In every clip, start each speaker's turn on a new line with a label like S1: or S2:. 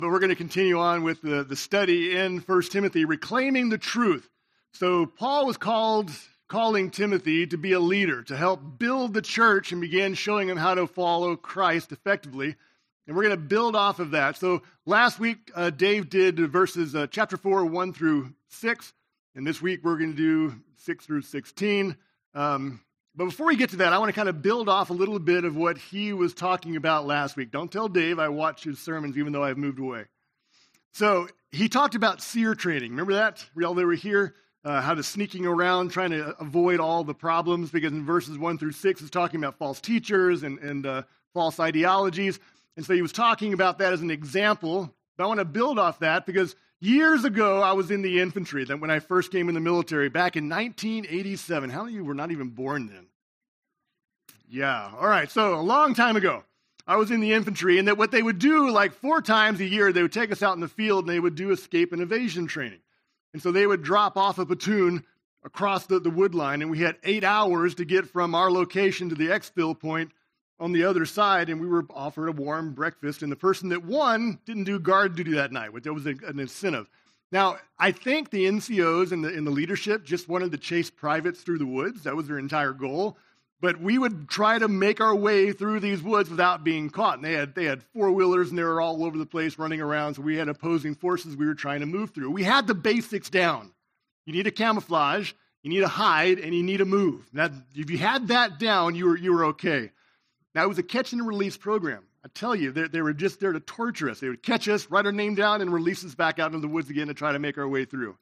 S1: But we're going to continue on with the study in 1 Timothy, reclaiming the truth. So Paul was calling Timothy to be a leader, to help build the church and begin showing him how to follow Christ effectively. And we're going to build off of that. So last week, Dave did verses chapter 4, 1 through 6. And this week, we're going to do 6 through 16. But before we get to that, I want to kind of build off a little bit of what he was talking about last week. Don't tell Dave I watched his sermons even though I've moved away. So he talked about seer training. Remember that? While they were here, how to sneaking around, trying to avoid all the problems, because in verses 1 through 6, it's talking about false teachers and false ideologies. And so he was talking about that as an example. But I want to build off that because years ago, I was in the infantry. That when I first came in the military back in 1987. How many of you were not even born then? Yeah. All right. So a long time ago, I was in the infantry, and that what they would do, like 4 times a year, they would take us out in the field, and they would do escape and evasion training. And so they would drop off a platoon across the wood line, and we had 8 hours to get from our location to the exfil point on the other side, and we were offered a warm breakfast, and the person that won didn't do guard duty that night, which was an incentive. Now, I think the NCOs and the leadership just wanted to chase privates through the woods. That was their entire goal. But we would try to make our way through these woods without being caught. And they had four-wheelers, and they were all over the place running around, so we had opposing forces we were trying to move through. We had the basics down. You need a camouflage, you need a hide, and you need a move. Now, if you had that down, you were okay. Now, it was a catch and release program. I tell you, they were just there to torture us. They would catch us, write our name down, and release us back out into the woods again to try to make our way through.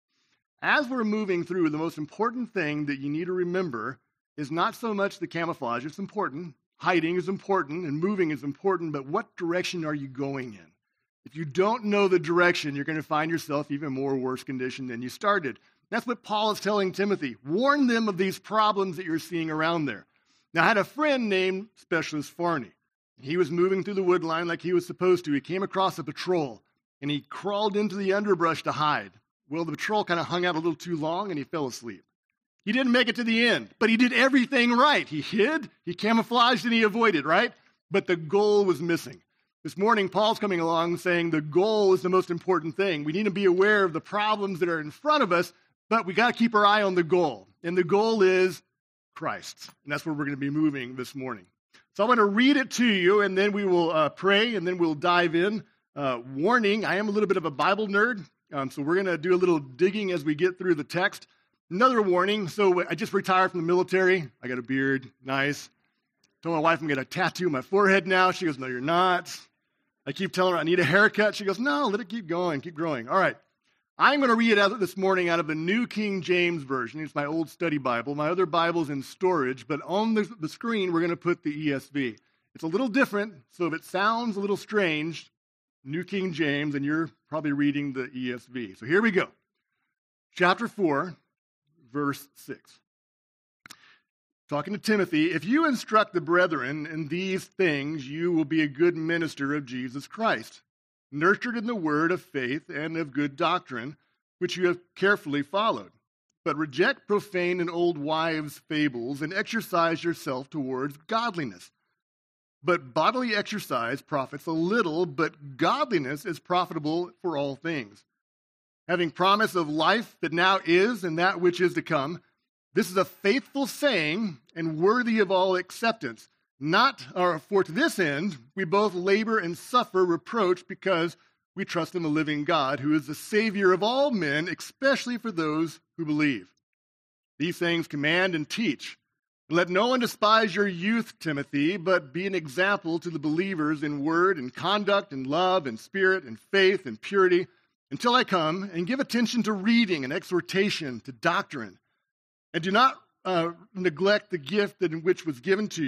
S1: As we're moving through, the most important thing that you need to remember is not so much the camouflage. It's important. Hiding is important, and moving is important, but what direction are you going in? If you don't know the direction, you're going to find yourself even more worse condition than you started. That's what Paul is telling Timothy. Warn them of these problems that you're seeing around there. Now, I had a friend named Specialist Farney. He was moving through the wood line like he was supposed to. He came across a patrol, and he crawled into the underbrush to hide. Well, the patrol kind of hung out a little too long, and he fell asleep. He didn't make it to the end, but he did everything right. He hid, he camouflaged, and he avoided, right? But the goal was missing. This morning, Paul's coming along saying the goal is the most important thing. We need to be aware of the problems that are in front of us, but we got to keep our eye on the goal. And the goal is Christ. And that's where we're going to be moving this morning. So I'm going to read it to you, and then we will pray, and then we'll dive in. Warning, I am a little bit of a Bible nerd, so we're going to do a little digging as we get through the text. Another warning, so I just retired from the military. I got a beard, nice. Told my wife I'm going to tattoo my forehead now. She goes, no, you're not. I keep telling her I need a haircut. She goes, no, let it keep going, keep growing. All right. I'm going to read it this morning out of the New King James Version. It's my old study Bible. My other Bible's in storage, but on the screen, we're going to put the ESV. It's a little different, so if it sounds a little strange, New King James, and you're probably reading the ESV. So here we go. Chapter 4, verse 6. Talking to Timothy, if you instruct the brethren in these things, you will be a good minister of Jesus Christ, nurtured in the word of faith and of good doctrine, which you have carefully followed. But reject profane and old wives' fables and exercise yourself towards godliness. But bodily exercise profits a little, but godliness is profitable for all things. Having promise of life that now is and that which is to come, this is a faithful saying and worthy of all acceptance. For to this end, we both labor and suffer reproach because we trust in the living God, who is the Savior of all men, especially for those who believe. These things command and teach. Let no one despise your youth, Timothy, but be an example to the believers in word and conduct and love and spirit and faith and purity until I come, and give attention to reading and exhortation, to doctrine. And do not neglect the gift which was given to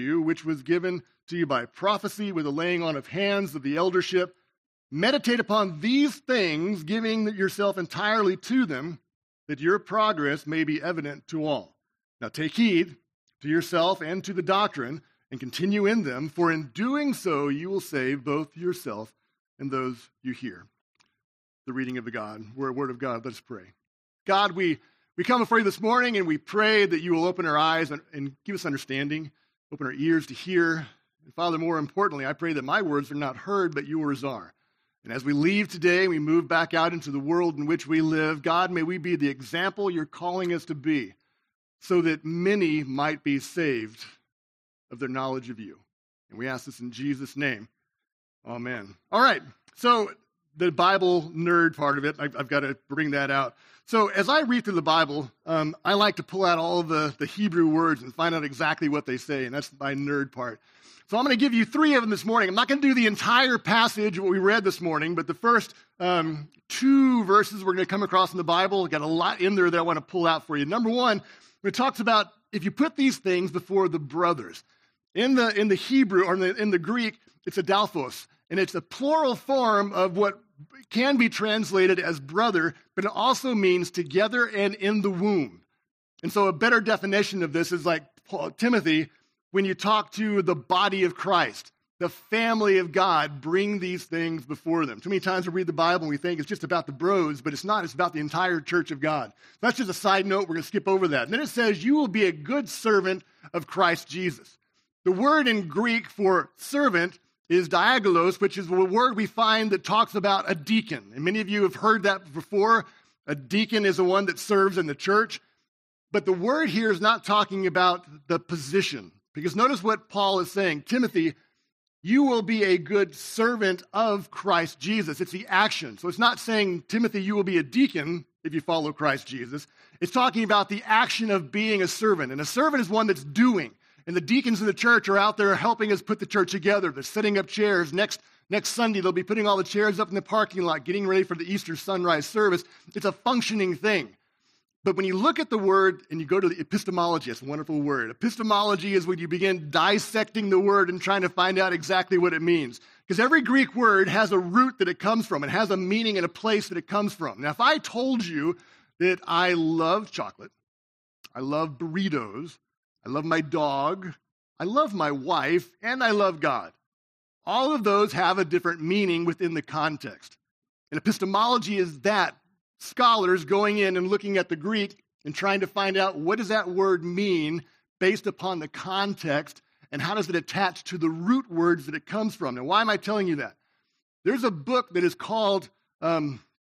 S1: you by prophecy with the laying on of hands of the eldership. Meditate upon these things, giving yourself entirely to them, that your progress may be evident to all. Now take heed to yourself and to the doctrine, and continue in them, for in doing so you will save both yourself and those you hear. The reading of the word of God. Let's pray. God, we come before you this morning, and we pray that you will open our eyes and give us understanding, open our ears to hear. And Father, more importantly, I pray that my words are not heard, but yours are. And as we leave today, we move back out into the world in which we live. God, may we be the example you're calling us to be so that many might be saved of their knowledge of you. And we ask this in Jesus' name. Amen. All right, so the Bible nerd part of it, I've got to bring that out. So as I read through the Bible, I like to pull out all of the Hebrew words and find out exactly what they say, and that's my nerd part. So I'm going to give you 3 of them this morning. I'm not going to do the entire passage, what we read this morning, but the first 2 verses we're going to come across in the Bible. I've got a lot in there that I want to pull out for you. Number 1, it talks about if you put these things before the brothers. In the Hebrew, or in the Greek, it's adelphos, and it's a plural form of what can be translated as brother, but it also means together and in the womb. And so a better definition of this is like Timothy, when you talk to the body of Christ, the family of God, bring these things before them. Too many times we read the Bible and we think it's just about the bros, but it's not. It's about the entire church of God. That's just a side note. We're going to skip over that. And then it says, you will be a good servant of Christ Jesus. The word in Greek for servant is diagolos, which is a word we find that talks about a deacon. And many of you have heard that before. A deacon is the one that serves in the church. But the word here is not talking about the position. Because notice what Paul is saying. Timothy, you will be a good servant of Christ Jesus. It's the action. So it's not saying, Timothy, you will be a deacon if you follow Christ Jesus. It's talking about the action of being a servant. And a servant is one that's doing. And the deacons in the church are out there helping us put the church together. They're setting up chairs. Next Sunday, they'll be putting all the chairs up in the parking lot, getting ready for the Easter sunrise service. It's a functioning thing. But when you look at the word and you go to the epistemology, it's a wonderful word. Epistemology is when you begin dissecting the word and trying to find out exactly what it means. Because every Greek word has a root that it comes from. It has a meaning and a place that it comes from. Now, if I told you that I love chocolate, I love burritos, I love my dog, I love my wife, and I love God, all of those have a different meaning within the context. And epistemology is that. Scholars going in and looking at the Greek and trying to find out what does that word mean based upon the context and how does it attach to the root words that it comes from. Now, why am I telling you that? There's a book that is called a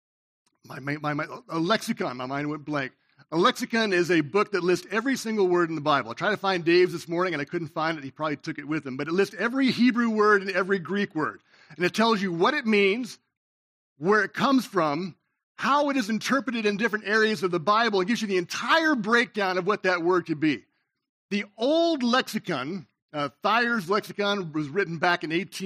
S1: lexicon. My mind went blank. A lexicon is a book that lists every single word in the Bible. I tried to find Dave's this morning and I couldn't find it. He probably took it with him. But it lists every Hebrew word and every Greek word. And it tells you what it means, where it comes from, how it is interpreted in different areas of the Bible. It gives you the entire breakdown of what that word could be. The old lexicon, Thayer's lexicon, was written back in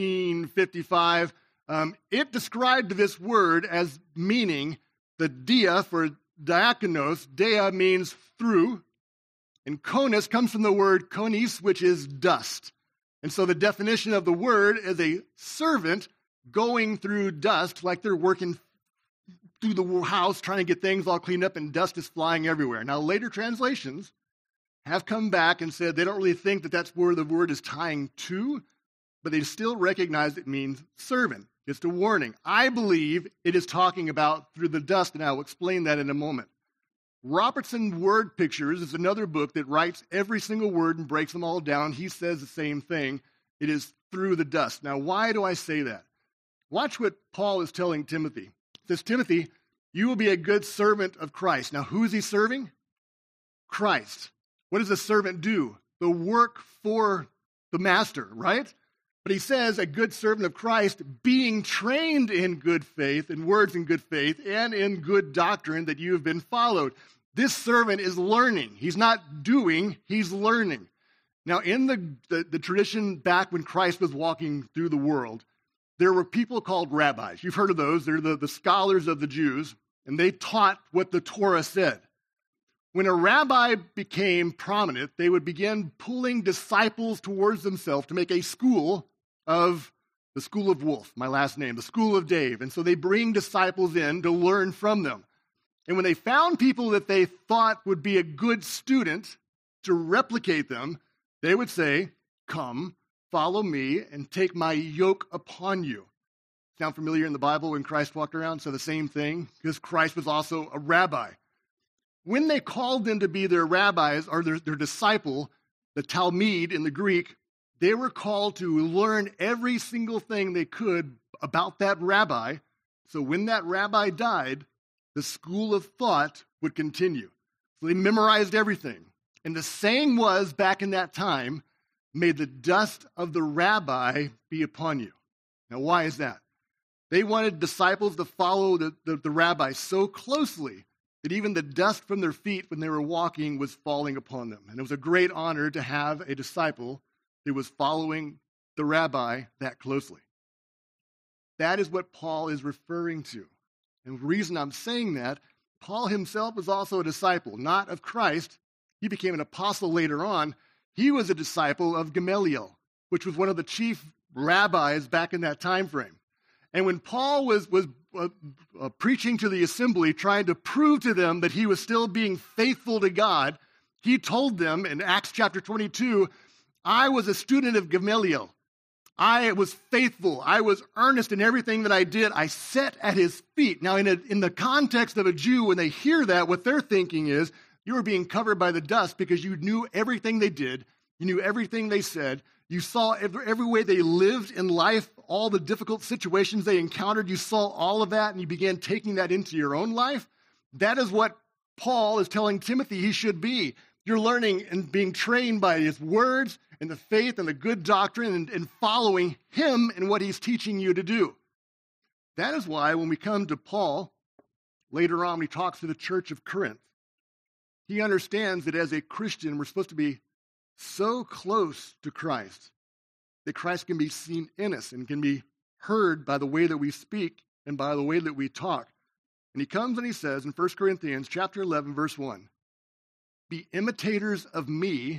S1: 1855. It described this word as meaning the dia for diakonos. Dia means through, and konos comes from the word konis, which is dust. And so the definition of the word is a servant going through dust, like they're working through the house trying to get things all cleaned up and dust is flying everywhere. Now, later translations have come back and said they don't really think that that's where the word is tying to, but they still recognize it means servant. Just a warning. I believe it is talking about through the dust, and I'll explain that in a moment. Robertson Word Pictures is another book that writes every single word and breaks them all down. He says the same thing. It is through the dust. Now, why do I say that? Watch what Paul is telling Timothy. He says, Timothy, you will be a good servant of Christ. Now, who is he serving? Christ. What does a servant do? The work for the master, right? But he says, a good servant of Christ, being trained in good faith, in words in good faith, and in good doctrine that you have been followed. This servant is learning. He's not doing, he's learning. Now, in the tradition back when Christ was walking through the world, there were people called rabbis. You've heard of those. They're the scholars of the Jews, and they taught what the Torah said. When a rabbi became prominent, they would begin pulling disciples towards themselves to make a school of the School of Wolf, my last name, the School of Dave. And so they bring disciples in to learn from them. And when they found people that they thought would be a good student to replicate them, they would say, come, follow me, and take my yoke upon you. Sound familiar in the Bible when Christ walked around? So the same thing, because Christ was also a rabbi. When they called them to be their rabbis or their disciple, the Talmud in the Greek, they were called to learn every single thing they could about that rabbi So when that rabbi died, the school of thought would continue. So they memorized everything. And the saying was, back in that time, may the dust of the rabbi be upon you. Now, why is that? They wanted disciples to follow the rabbi so closely that even the dust from their feet when they were walking was falling upon them. And it was a great honor to have a disciple who was following the rabbi that closely. That is what Paul is referring to. And the reason I'm saying that, Paul himself was also a disciple, not of Christ. He became an apostle later on. He was a disciple of Gamaliel, which was one of the chief rabbis back in that time frame. And when Paul was preaching to the assembly, trying to prove to them that he was still being faithful to God, he told them in Acts chapter 22, I was a student of Gamaliel. I was faithful. I was earnest in everything that I did. I sat at his feet. Now, in the context of a Jew, when they hear that, what they're thinking is, you were being covered by the dust because you knew everything they did. You knew everything they said. You saw every way they lived in life, all the difficult situations they encountered. You saw all of that, and you began taking that into your own life. That is what Paul is telling Timothy he should be. You're learning and being trained by his words and the faith and the good doctrine and following him and what he's teaching you to do. That is why when we come to Paul, later on when he talks to the church of Corinth, he understands that as a Christian, we're supposed to be so close to Christ that Christ can be seen in us and can be heard by the way that we speak and by the way that we talk. And he comes and he says in 1 Corinthians chapter 11, verse 1, be imitators of me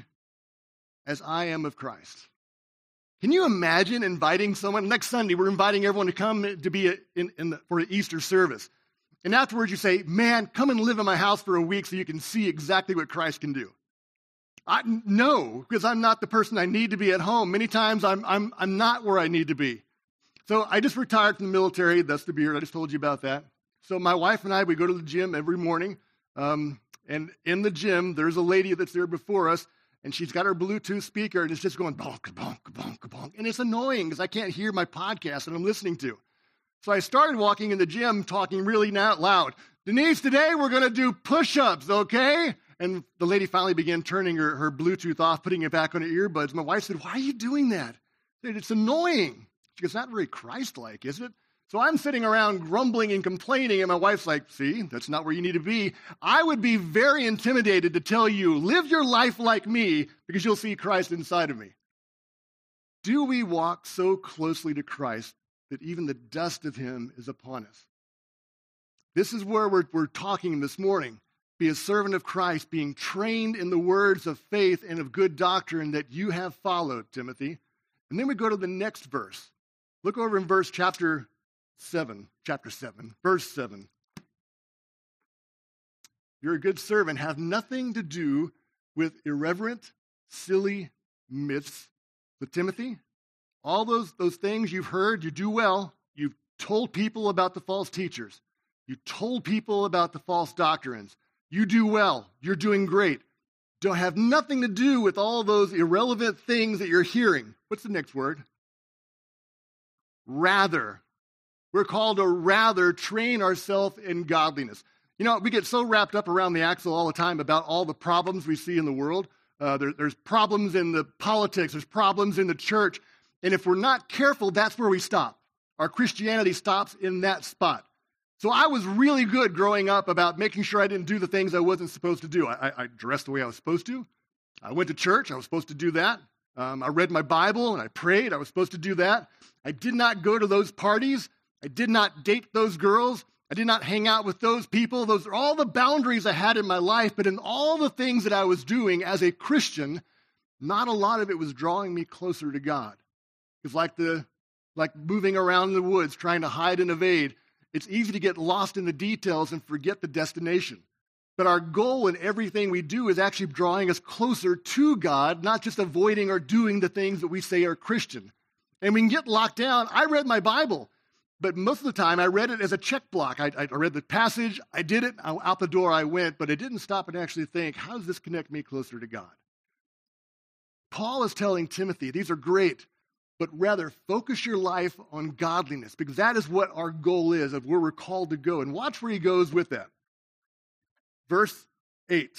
S1: as I am of Christ. Can you imagine inviting someone? Next Sunday, we're inviting everyone to come to be for an Easter service. And afterwards you say, man, come and live in my house for a week so you can see exactly what Christ can do. No, because I'm not the person I need to be at home. Many times I'm not where I need to be. So I just retired from the military. That's the beard. I just told you about that. So my wife and I, we go to the gym every morning. And in the gym, there's a lady that's there before us, and she's got her Bluetooth speaker, and it's just going bonk, bonk, bonk, bonk. And it's annoying because I can't hear my podcast that I'm listening to. So I started walking in the gym talking really loud. Denise, today we're going to do push-ups, okay? And the lady finally began turning her Bluetooth off, putting it back on her earbuds. My wife said, why are you doing that? I said, it's annoying. She goes, not very Christ-like, is it? So I'm sitting around grumbling and complaining, and my wife's like, see, that's not where you need to be. I would be very intimidated to tell you, live your life like me, because you'll see Christ inside of me. Do we walk so closely to Christ that even the dust of him is upon us? This is where we're talking this morning. Be a servant of Christ, being trained in the words of faith and of good doctrine that you have followed, Timothy. And then we go to the next verse. Look over in chapter 7, verse 7. You're a good servant. Have nothing to do with irreverent, silly myths. So Timothy, all those things you've heard, you do well. You've told people about the false teachers. You told people about the false doctrines. You do well. You're doing great. Don't have nothing to do with all those irrelevant things that you're hearing. What's the next word? Rather. We're called to rather train ourselves in godliness. You know, we get so wrapped up around the axle all the time about all the problems we see in the world. There's problems in the politics. There's problems in the church. And if we're not careful, that's where we stop. Our Christianity stops in that spot. So I was really good growing up about making sure I didn't do the things I wasn't supposed to do. I dressed the way I was supposed to. I went to church. I was supposed to do that. I read my Bible and I prayed. I was supposed to do that. I did not go to those parties. I did not date those girls. I did not hang out with those people. Those are all the boundaries I had in my life. But in all the things that I was doing as a Christian, not a lot of it was drawing me closer to God. It's like moving around in the woods, trying to hide and evade. It's easy to get lost in the details and forget the destination. But our goal in everything we do is actually drawing us closer to God, not just avoiding or doing the things that we say are Christian. And we can get locked down. I read my Bible, but most of the time I read it as a check block. I read the passage, I did it, out the door I went, but I didn't stop and actually think, how does this connect me closer to God? Paul is telling Timothy, these are great. but rather focus your life on godliness, because that is what our goal is, of where we're called to go. And watch where he goes with that. Verse 8.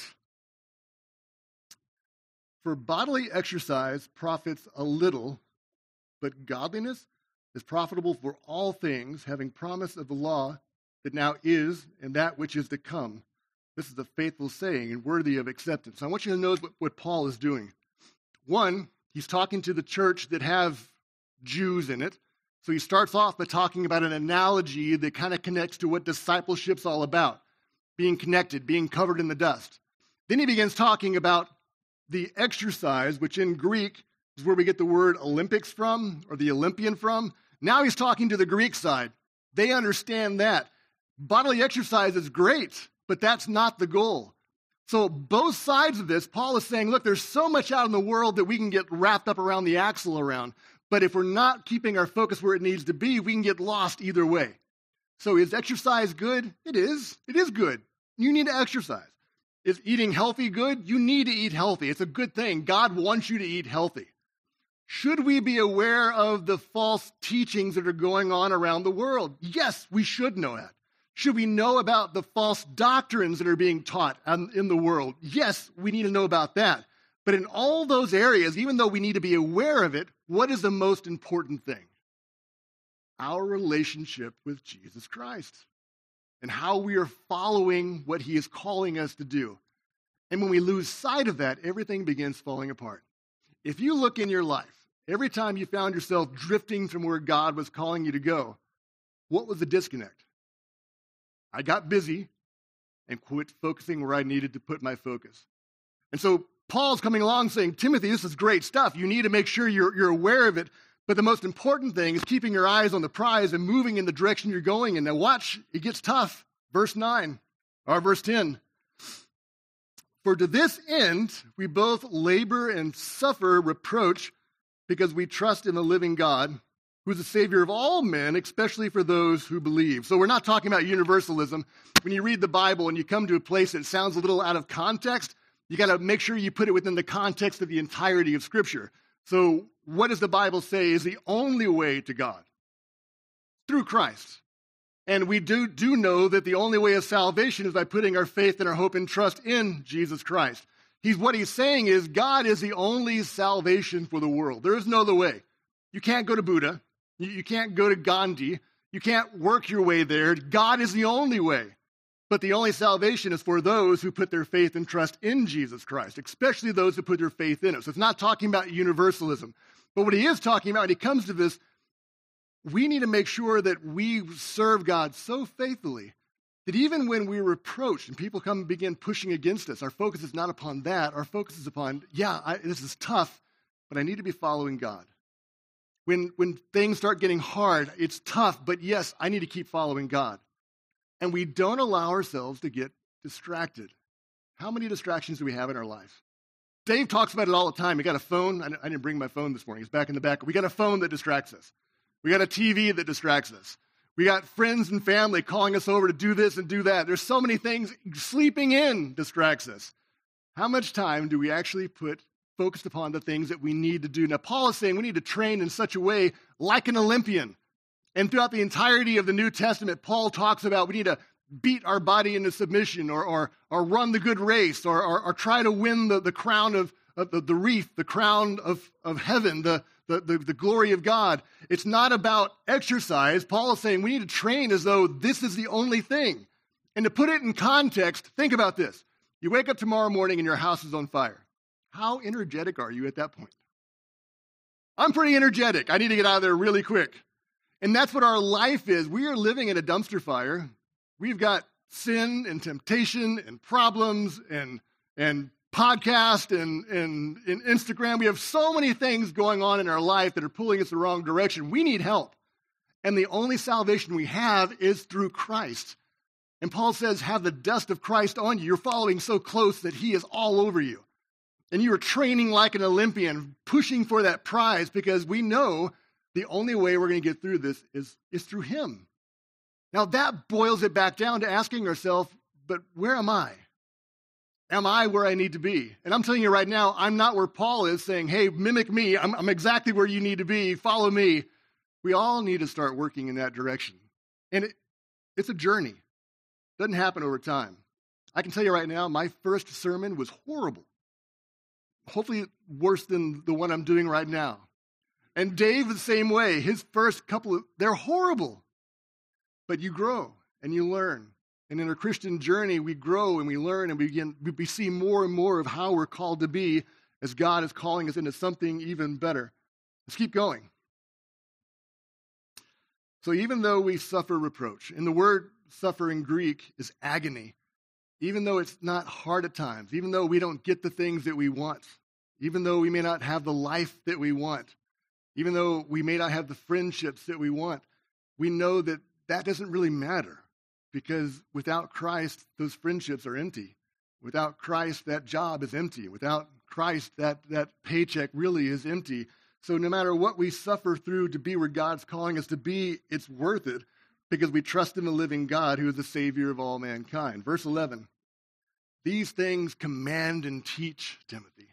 S1: For bodily exercise profits a little, but godliness is profitable for all things, having promise of the law that now is and that which is to come. This is a faithful saying and worthy of acceptance. I want you to notice what Paul is doing. One, he's talking to the church that have Jews in it. So he starts off by talking about an analogy that kind of connects to what discipleship's all about. Being connected, being covered in the dust. Then he begins talking about the exercise, which in Greek is where we get the word Olympics from, or the Olympian from. Now he's talking to the Greek side. They understand that. Bodily exercise is great, but that's not the goal. So both sides of this, Paul is saying, look, there's so much out in the world that we can get wrapped up around the axle around. But if we're not keeping our focus where it needs to be, we can get lost either way. So is exercise good? It is. It is good. You need to exercise. Is eating healthy good? You need to eat healthy. It's a good thing. God wants you to eat healthy. Should we be aware of the false teachings that are going on around the world? Yes, we should know that. Should we know about the false doctrines that are being taught in the world? Yes, we need to know about that. But in all those areas, even though we need to be aware of it, what is the most important thing? Our relationship with Jesus Christ and how we are following what he is calling us to do. And when we lose sight of that, everything begins falling apart. If you look in your life, every time you found yourself drifting from where God was calling you to go, what was the disconnect? I got busy and quit focusing where I needed to put my focus. And so Paul's coming along saying, Timothy, this is great stuff. You need to make sure you're aware of it. But the most important thing is keeping your eyes on the prize and moving in the direction you're going in. Now watch, it gets tough. Verse 9, or verse 10. For to this end we both labor and suffer reproach because we trust in the living God, who is the Savior of all men, especially for those who believe. So we're not talking about universalism. When you read the Bible and you come to a place that sounds a little out of context, you got to make sure you put it within the context of the entirety of Scripture. So what does the Bible say is the only way to God? Through Christ. And we do know that the only way of salvation is by putting our faith and our hope and trust in Jesus Christ. What he's saying is God is the only salvation for the world. There is no other way. You can't go to Buddha. You can't go to Gandhi. You can't work your way there. God is the only way. But the only salvation is for those who put their faith and trust in Jesus Christ, especially those who put their faith in it. So it's not talking about universalism. But what he is talking about when he comes to this, we need to make sure that we serve God so faithfully that even when we're reproached and people come and begin pushing against us, our focus is not upon that. Our focus is upon, this is tough, but I need to be following God. When things start getting hard, it's tough, but yes, I need to keep following God. And we don't allow ourselves to get distracted. How many distractions do we have in our life? Dave talks about it all the time. We got a phone. I didn't bring my phone this morning. It's back in the back. We got a phone that distracts us. We got a TV that distracts us. We got friends and family calling us over to do this and do that. There's so many things. Sleeping in distracts us. How much time do we actually put focused upon the things that we need to do? Now, Paul is saying we need to train in such a way like an Olympian. And throughout the entirety of the New Testament, Paul talks about we need to beat our body into submission or run the good race or try to win the crown of the wreath, the crown of heaven, the glory of God. It's not about exercise. Paul is saying we need to train as though this is the only thing. And to put it in context, think about this. You wake up tomorrow morning and your house is on fire. How energetic are you at that point? I'm pretty energetic. I need to get out of there really quick. And that's what our life is. We are living in a dumpster fire. We've got sin and temptation and problems and podcast and Instagram. We have so many things going on in our life that are pulling us the wrong direction. We need help. And the only salvation we have is through Christ. And Paul says, have the dust of Christ on you. You're following so close that he is all over you. And you are training like an Olympian, pushing for that prize because we know the only way we're going to get through this is through him. Now that boils it back down to asking ourselves, but where am I? am I where I need to be? And I'm telling you right now, I'm not where Paul is saying, hey, mimic me. I'm exactly where you need to be. Follow me. We all need to start working in that direction. And it's a journey. It doesn't happen over time. I can tell you right now, my first sermon was horrible. Hopefully worse than the one I'm doing right now. And Dave, the same way. His first couple, they're horrible. But you grow and you learn. And in our Christian journey, we grow and we learn and we see more and more of how we're called to be as God is calling us into something even better. Let's keep going. So even though we suffer reproach, and the word suffer in Greek is agony, even though it's not hard at times, even though we don't get the things that we want, even though we may not have the life that we want, even though we may not have the friendships that we want, we know that that doesn't really matter. Because without Christ, those friendships are empty. Without Christ, that job is empty. Without Christ, that paycheck really is empty. So no matter what we suffer through to be where God's calling us to be, it's worth it because we trust in the living God who is the Savior of all mankind. Verse 11, these things command and teach, Timothy.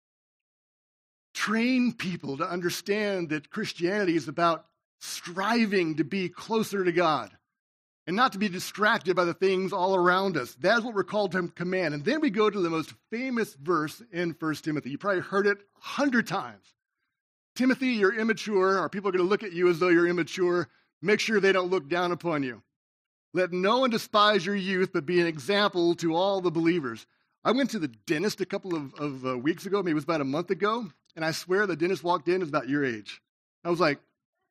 S1: Train people to understand that Christianity is about striving to be closer to God. And not to be distracted by the things all around us. That's what we're called to command. And then we go to the most famous verse in 1 Timothy. You probably heard it 100 times. Timothy, you're immature, or people are going to look at you as though you're immature. Make sure they don't look down upon you. Let no one despise your youth, but be an example to all the believers. I went to the dentist a couple of weeks ago, maybe it was about a month ago, and I swear the dentist walked in, is about your age. I was like,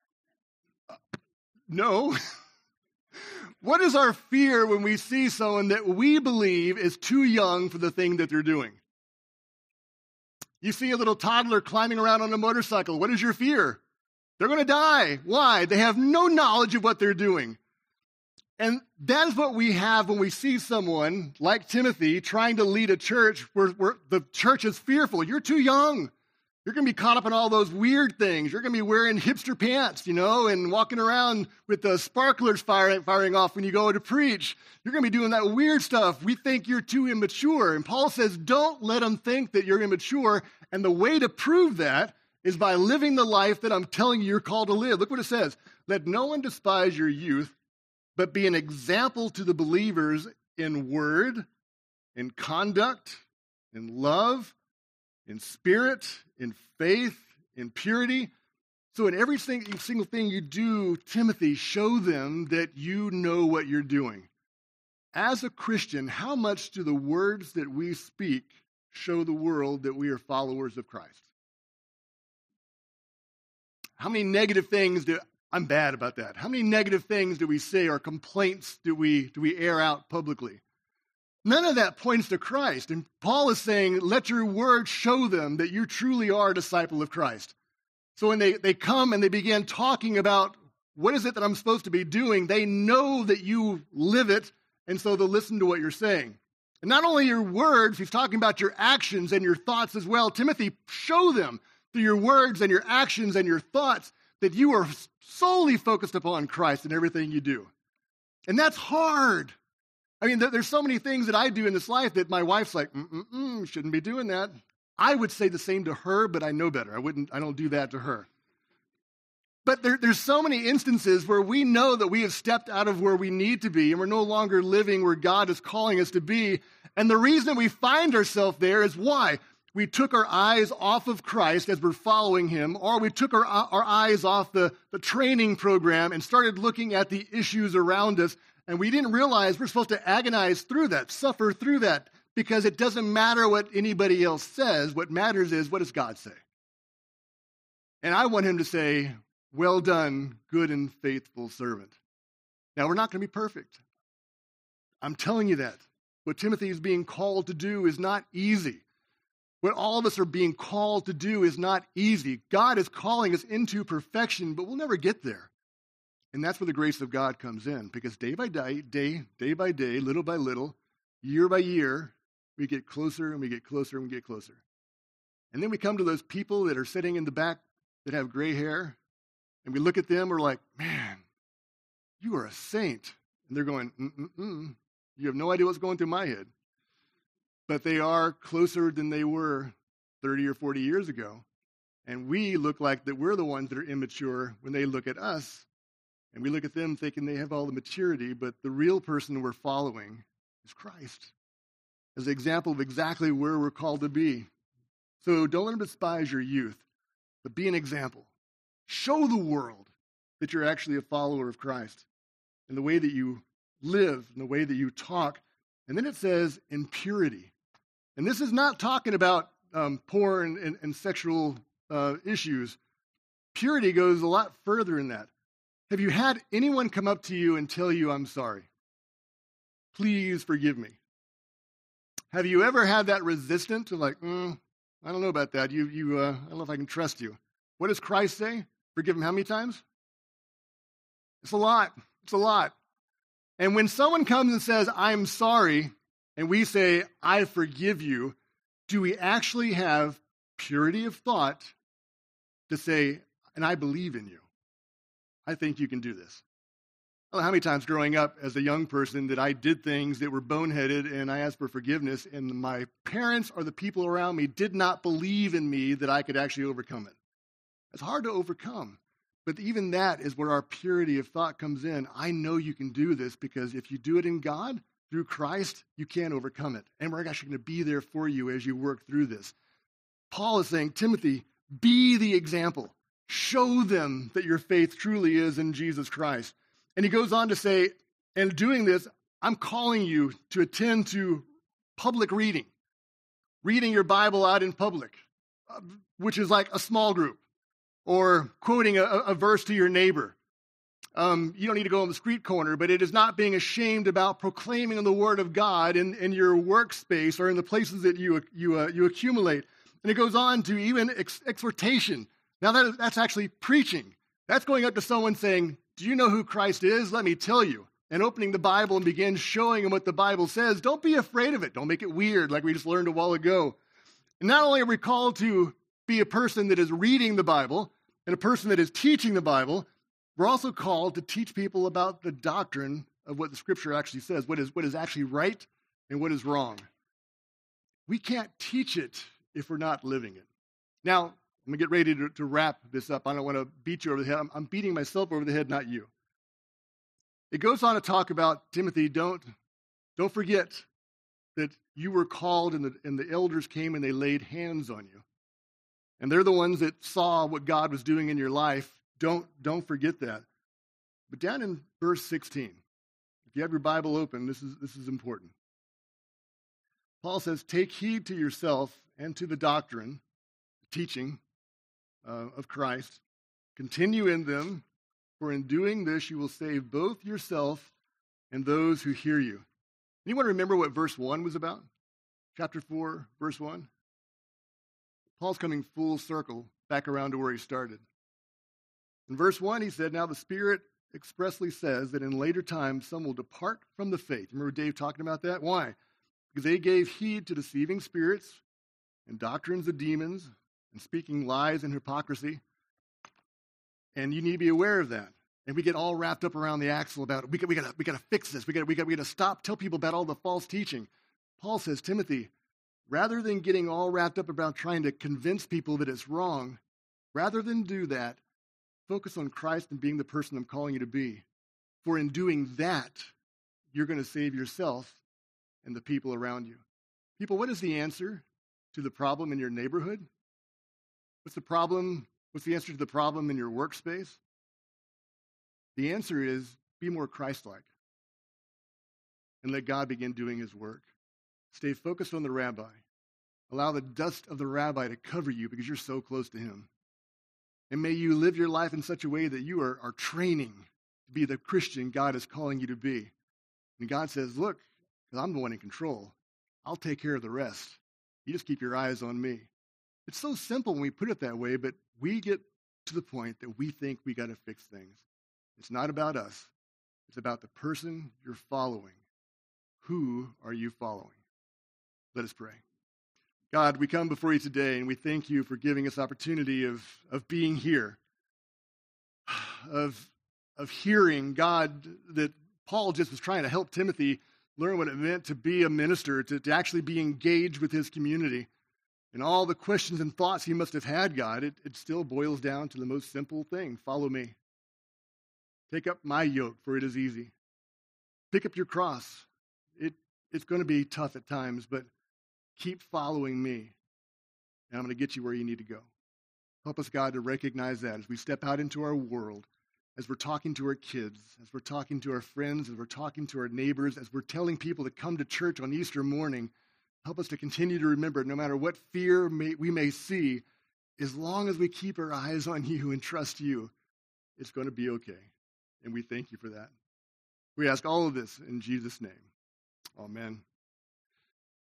S1: no. What is our fear when we see someone that we believe is too young for the thing that they're doing? You see a little toddler climbing around on a motorcycle. What is your fear? They're going to die. Why? They have no knowledge of what they're doing. And that is what we have when we see someone like Timothy trying to lead a church where the church is fearful. You're too young. You're going to be caught up in all those weird things. You're going to be wearing hipster pants, and walking around with the sparklers firing off when you go to preach. You're going to be doing that weird stuff. We think you're too immature. And Paul says, don't let them think that you're immature. And the way to prove that is by living the life that I'm telling you you're called to live. Look what it says. Let no one despise your youth, but be an example to the believers in word, in conduct, in love, in spirit, in faith, in purity. So in every single thing you do, Timothy, show them that you know what you're doing. As a Christian, how much do the words that we speak show the world that we are followers of Christ? How many negative things I'm bad about that. How many negative things do we say or complaints do we air out publicly? None of that points to Christ. And Paul is saying, let your word show them that you truly are a disciple of Christ. So when they come and they begin talking about what is it that I'm supposed to be doing, they know that you live it, and so they'll listen to what you're saying. And not only your words, he's talking about your actions and your thoughts as well. Timothy, show them through your words and your actions and your thoughts that you are solely focused upon Christ in everything you do. And that's hard. I mean, there's so many things that I do in this life that my wife's like, shouldn't be doing that. I would say the same to her, but I know better. I don't do that to her. But there's so many instances where we know that we have stepped out of where we need to be and we're no longer living where God is calling us to be. And the reason we find ourselves there is why? We took our eyes off of Christ as we're following him, or we took our eyes off the training program and started looking at the issues around us. And we didn't realize we're supposed to agonize through that, suffer through that, because it doesn't matter what anybody else says. What matters is, what does God say? And I want him to say, well done, good and faithful servant. Now, we're not going to be perfect. I'm telling you that. What Timothy is being called to do is not easy. What all of us are being called to do is not easy. God is calling us into perfection, but we'll never get there. And that's where the grace of God comes in, because day by day, little by little, year by year, we get closer and we get closer and we get closer. And then we come to those people that are sitting in the back that have gray hair, and we look at them, we're like, man, you are a saint. And they're going, you have no idea what's going through my head. but they are closer than they were 30 or 40 years ago. And we look like that we're the ones that are immature when they look at us. And we look at them thinking they have all the maturity, but the real person we're following is Christ as an example of exactly where we're called to be. So don't let them despise your youth, but be an example. Show the world that you're actually a follower of Christ in the way that you live, in the way that you talk. And then it says in purity. And this is not talking about porn and sexual issues. Purity goes a lot further in that. Have you had anyone come up to you and tell you, I'm sorry? Please forgive me. Have you ever had that resistance to I don't know about that. I don't know if I can trust you. What does Christ say? Forgive him how many times? It's a lot. It's a lot. And when someone comes and says, I'm sorry, and we say, I forgive you, do we actually have purity of thought to say, and I believe in you? I think you can do this. I don't know how many times growing up as a young person that I did things that were boneheaded and I asked for forgiveness, and my parents or the people around me did not believe in me that I could actually overcome it. It's hard to overcome, but even that is where our purity of thought comes in. I know you can do this because if you do it in God, through Christ, you can't overcome it. And we're actually going to be there for you as you work through this. Paul is saying, Timothy, be the example. Show them that your faith truly is in Jesus Christ. And he goes on to say, and doing this, I'm calling you to attend to public reading your Bible out in public, which is like a small group, or quoting a verse to your neighbor. You don't need to go on the street corner, but it is not being ashamed about proclaiming the word of God in your workspace or in the places that you accumulate. And it goes on to even exhortation. Now that's actually preaching. That's going up to someone saying, do you know who Christ is? Let me tell you. And opening the Bible and begin showing them what the Bible says. Don't be afraid of it. Don't make it weird like we just learned a while ago. And not only are we called to be a person that is reading the Bible and a person that is teaching the Bible, we're also called to teach people about the doctrine of what the Scripture actually says, what is actually right and what is wrong. We can't teach it if we're not living it. Now, I'm going to get ready to wrap this up. I don't want to beat you over the head. I'm beating myself over the head, not you. It goes on to talk about, Timothy, don't forget that you were called and the elders came and they laid hands on you. And they're the ones that saw what God was doing in your life. Don't forget that. But down in verse 16, if you have your Bible open, this is important. Paul says, take heed to yourself and to the doctrine, the teaching of Christ. Continue in them, for in doing this you will save both yourself and those who hear you. Anyone remember what verse 1 was about? Chapter 4, verse 1? Paul's coming full circle back around to where he started. In verse 1, he said, now the Spirit expressly says that in later times some will depart from the faith. Remember Dave talking about that? Why? Because they gave heed to deceiving spirits and doctrines of demons and speaking lies and hypocrisy. And you need to be aware of that. And we get all wrapped up around the axle about we got to fix this. We got to stop, tell people about all the false teaching. Paul says, Timothy, rather than getting all wrapped up about trying to convince people that it's wrong, rather than do that, focus on Christ and being the person I'm calling you to be. For in doing that, you're going to save yourself and the people around you. People, what is the answer to the problem in your neighborhood? What's the problem? What's the answer to the problem in your workspace? The answer is be more Christ-like and let God begin doing his work. Stay focused on the rabbi. Allow the dust of the rabbi to cover you because you're so close to him. And may you live your life in such a way that you are training to be the Christian God is calling you to be. And God says, look, because I'm the one in control. I'll take care of the rest. You just keep your eyes on me. It's so simple when we put it that way, but we get to the point that we think we got to fix things. It's not about us. It's about the person you're following. Who are you following? Let us pray. God, we come before you today, and we thank you for giving us opportunity of being here, of hearing, God, that Paul just was trying to help Timothy learn what it meant to be a minister, to actually be engaged with his community. And all the questions and thoughts he must have had, God, it still boils down to the most simple thing: follow me. Take up my yoke, for it is easy. Pick up your cross. It's going to be tough at times, but keep following me, and I'm going to get you where you need to go. Help us, God, to recognize that as we step out into our world, as we're talking to our kids, as we're talking to our friends, as we're talking to our neighbors, as we're telling people to come to church on Easter morning. Help us to continue to remember, no matter what fear we may see, as long as we keep our eyes on you and trust you, it's going to be okay. And we thank you for that. We ask all of this in Jesus' name. Amen.